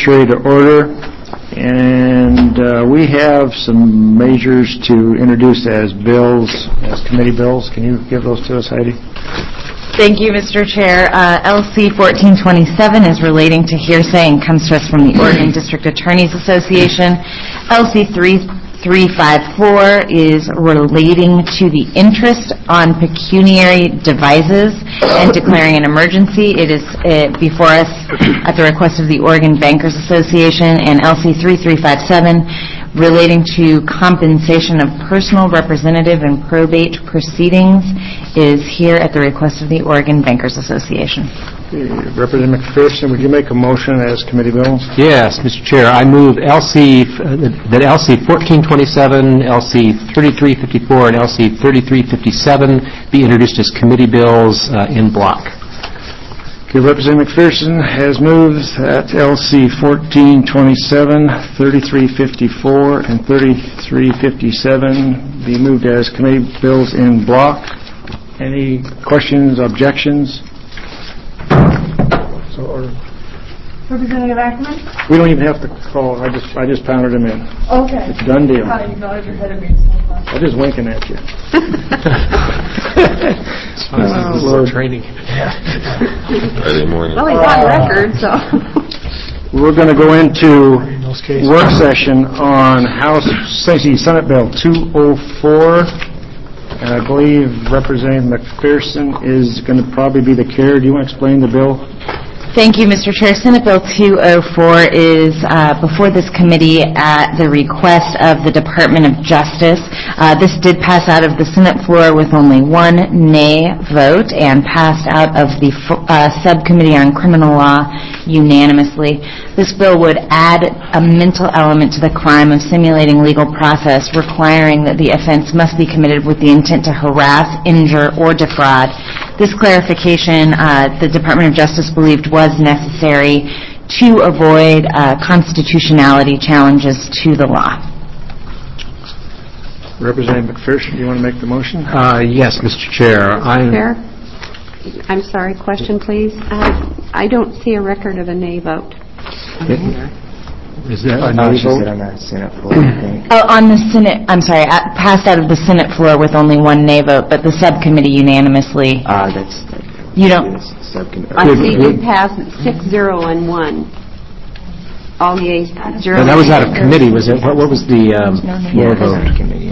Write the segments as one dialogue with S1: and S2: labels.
S1: judiciary to order, and we have some measures to introduce as bills, as committee bills. Can you give those to us, Heidi?
S2: Thank you, Mr. Chair. LC 1427 is relating to hearsay and comes to us from the Oregon District Attorneys Association. LC 3354 is relating to the interest on pecuniary devices and declaring an emergency. It is before us at the request of the Oregon Bankers Association. And LC 3357 relating to compensation of personal representative and probate proceedings is here at the request of the Oregon Bankers Association.
S1: Representative McPherson, would you make a motion as committee bills?
S3: Yes, Mr. Chair. I move that LC 1427, LC 3354, and LC 3357 be introduced as committee bills in block.
S1: Okay, Representative McPherson has moved that LC 1427, 3354, and 3357 be moved as committee bills in block. Any questions, objections?
S4: Representative Ackerman?
S1: We don't even have to call. I just pounded him in.
S4: Okay.
S1: It's a done deal.
S4: I acknowledge you're ahead of me so far.
S1: I'm just winking at you.
S3: Training.
S5: Friday morning.
S4: Well, he's on record, so.
S1: We're going to go into work session on Senate Bill 204. And I believe Representative McPherson is going to probably be the carrier. Do you want to explain the bill?
S2: Thank you, Mr. Chair. Senate Bill 204 is before this committee at the request of the Department of Justice. This did pass out of the Senate floor with only one nay vote and passed out of the Subcommittee on Criminal Law unanimously. This bill would add a mental element to the crime of simulating legal process, requiring that the offense must be committed with the intent to harass, injure, or defraud. This clarification, the Department of Justice believed was necessary to avoid constitutionality challenges to the law.
S1: Representative McPherson, do you want to make the motion?
S3: Yes, Mr. Chair.
S6: I'm sorry, question please. I don't see a record of a nay vote.
S3: Is that a nay vote?
S7: On the Senate floor, I think.
S2: On the Senate, I'm sorry, passed out of the Senate floor with only one nay vote, but the subcommittee unanimously. You don't.
S6: I see it passed 6-0 and 1. All yeas, 0.
S3: No, that was out of committee, was it? What was the floor vote?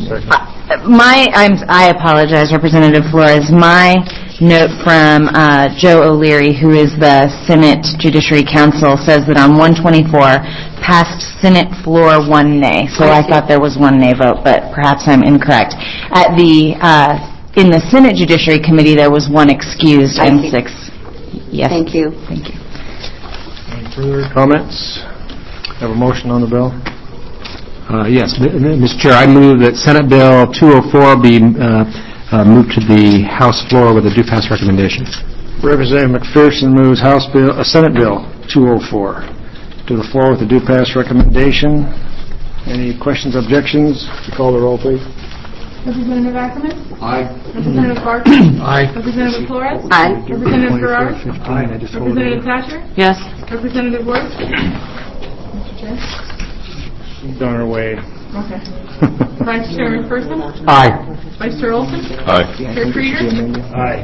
S2: I apologize, Representative Flores. My note from Joe O'Leary, who is the Senate Judiciary Counsel, says that on 124, passed Senate floor one nay. So I thought there was one nay vote, but perhaps I'm incorrect. In the Senate Judiciary Committee, there was one excused and 6. Yes.
S6: Thank you.
S2: Thank you.
S1: Any further comments? Have a motion on the bill?
S3: Yes, Mr. Chair, I move that Senate Bill 204 be moved to the House floor with a due pass recommendation.
S1: Representative McPherson moves Senate Bill 204 to the floor with a due pass recommendation. Any questions, objections? You call the roll, please.
S4: Representative Ackerman?
S1: Aye.
S4: Representative Barker?
S3: Aye.
S4: Representative Flores?
S6: Aye.
S4: Representative Garrard?
S1: Aye.
S4: Representative Thatcher?
S6: Yes.
S4: Representative Ward? Mr. Chair?
S1: She's on her way.
S4: Okay. Vice Chair McPherson?
S3: Aye.
S4: Vice Chair Olson?
S5: Aye.
S4: Chair Krieger?
S1: Aye.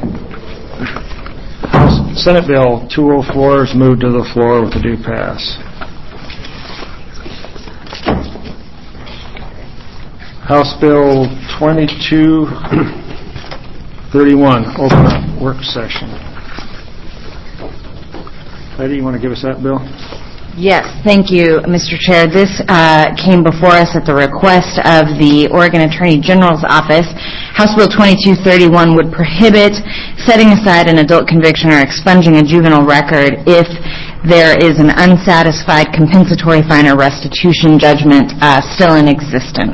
S1: Senate Bill 204 is moved to the floor with a due pass. House Bill 2231, open up work session. Heidi, you want to give us that bill?
S2: Yes, thank you, Mr. Chair. This came before us at the request of the Oregon Attorney General's Office. House Bill 2231 would prohibit setting aside an adult conviction or expunging a juvenile record if there is an unsatisfied compensatory fine or restitution judgment still in existence.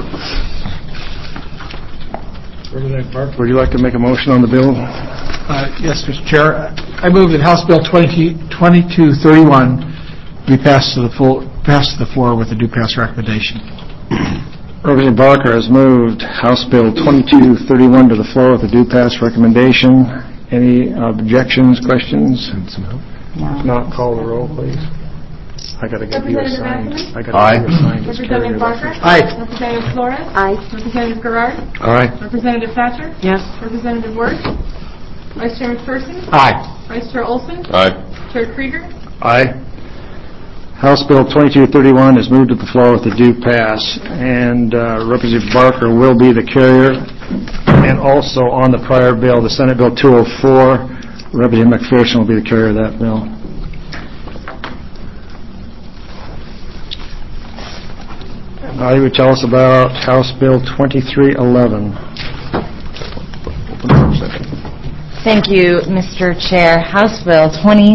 S1: Representative Barker, would you like to make a motion on the bill?
S8: Yes, Mr. Chair. I move that House Bill 2231 be passed to the floor with a due pass recommendation.
S1: Representative Barker has moved House Bill 2231 to the floor with a due pass recommendation. Any objections, questions?
S2: No.
S1: If not, call the roll, please. I got to get you
S4: Representative
S1: assigned.
S4: Ackerman?
S1: I got to get you assigned as carrier.
S4: Representative Barker?
S8: Aye.
S4: Representative Flores?
S6: Aye.
S4: Representative Garrard?
S1: Aye.
S4: Representative Thatcher?
S6: Yes.
S4: Representative Wirth? Vice Chair McPherson?
S8: Aye.
S4: Vice Chair Olson?
S5: Aye.
S4: Chair Krieger?
S1: Aye. House Bill 2231 is moved to the floor with a due pass, and Representative Barker will be the carrier. And also on the prior bill, the Senate Bill 204, Representative McPherson will be the carrier of that bill. Now you would tell us about House Bill 2311. Open for a second.
S2: Thank you, Mr. Chair. House Bill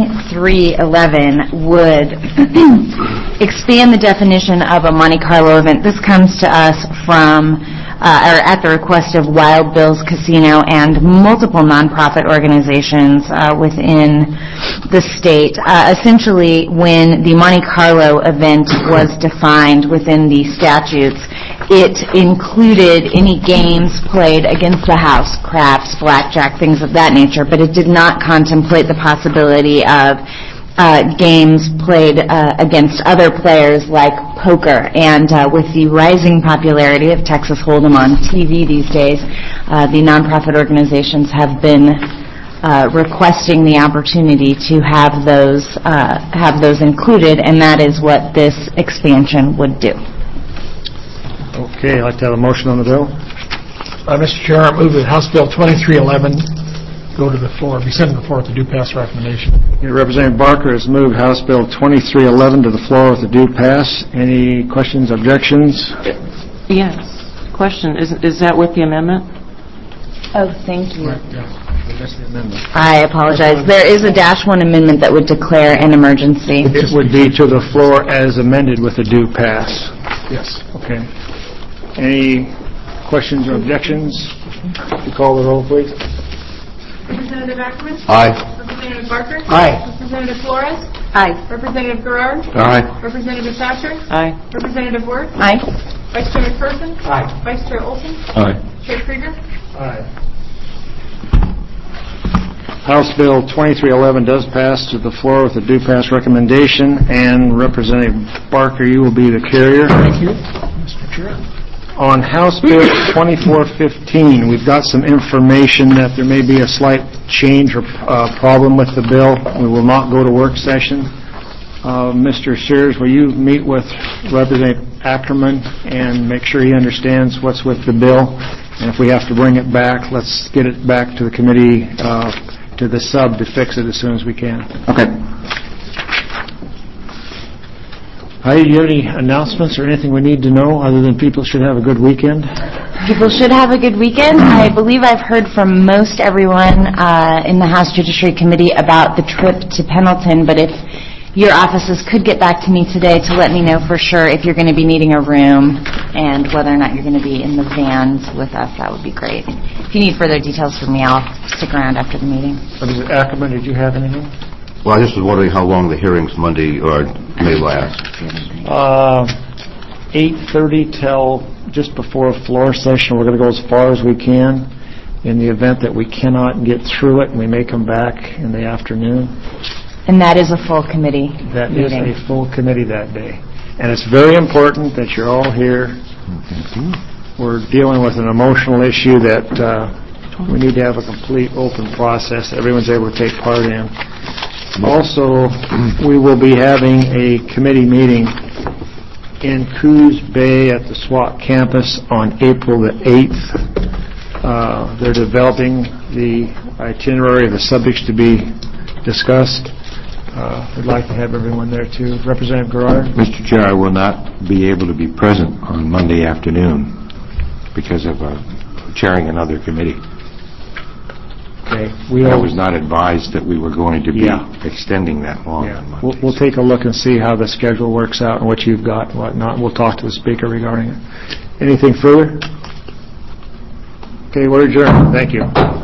S2: 2311 would expand the definition of a Monte Carlo event. This comes to us from, or at the request of Wild Bill's Casino and multiple nonprofit organizations within the state. Essentially, when the Monte Carlo event was defined within the statutes, it included any games played against the house, craps, blackjack, things of that nature, but it did not contemplate the possibility of games played against other players like poker. And with the rising popularity of Texas Hold'em on TV these days, the nonprofit organizations have been requesting the opportunity to have those included, and that is what this expansion would do.
S1: Okay, I'd like to have a motion on the bill.
S8: Mr. Chair, I move that House Bill 2311 go to the floor, be sent to the floor with a due pass recommendation.
S1: Representative Barker has moved House Bill 2311 to the floor with a due pass. Any questions, objections?
S7: Yes. Question, is that with the amendment?
S2: Oh, thank you.
S1: That's the amendment.
S2: I apologize. There is a -1 amendment that would declare an emergency.
S1: It would be to the floor as amended with a due pass.
S8: Yes.
S1: Okay. Any questions or objections? Would you call the roll, please?
S4: Representative Ackerman?
S5: Aye.
S4: Representative Barker?
S8: Aye.
S4: Representative Flores?
S6: Aye.
S4: Representative Garrard?
S5: Aye.
S4: Representative Thatcher?
S7: Aye.
S4: Representative Wirth?
S2: Aye.
S4: Vice Chair McPherson?
S8: Aye.
S4: Vice Chair Olson?
S5: Aye.
S4: Chair Krieger?
S1: Aye. House Bill 2311 does pass to the floor with a due pass recommendation, and Representative Barker, you will be the carrier.
S8: Thank you, Mr. Chair.
S1: On House Bill 2415, we've got some information that there may be a slight change or problem with the bill. We will not go to work session. Mr. Sears, will you meet with Representative Ackerman and make sure he understands what's with the bill? And if we have to bring it back, let's get it back to the committee, to the sub, to fix it as soon as we can.
S5: Okay.
S1: Heidi, do you have any announcements or anything we need to know other than people should have a good weekend?
S2: People should have a good weekend. I believe I've heard from most everyone in the House Judiciary Committee about the trip to Pendleton, but if your offices could get back to me today to let me know for sure if you're going to be needing a room and whether or not you're going to be in the vans with us, that would be great. If you need further details from me, I'll stick around after the meeting.
S1: Representative Ackerman, did you have anything?
S5: Well, I just was wondering how long the hearings Monday or may last.
S1: 8:30 till just before floor session. We're going to go as far as we can. In the event that we cannot get through it, we may come back in the afternoon.
S2: And that is a full committee
S1: That is
S2: meeting.
S1: a full committee that day. And it's very important that you're all here. We're dealing with an emotional issue that we need to have a complete open process that everyone's able to take part in. Also, we will be having a committee meeting in Coos Bay at the SWAT campus on April the 8th. They're developing the itinerary of the subjects to be discussed. We'd like to have everyone there too. Representative Garrard?
S9: Mr. Chair, I will not be able to be present on Monday afternoon because of chairing another committee.
S1: Okay.
S9: I was not advised that we were going to be
S1: Yeah.
S9: extending that long.
S1: Yeah.
S9: on Mondays.
S1: We'll take a look and see how the schedule works out and what you've got and whatnot. We'll talk to the speaker regarding it. Anything further? Okay, we're adjourned. Thank you.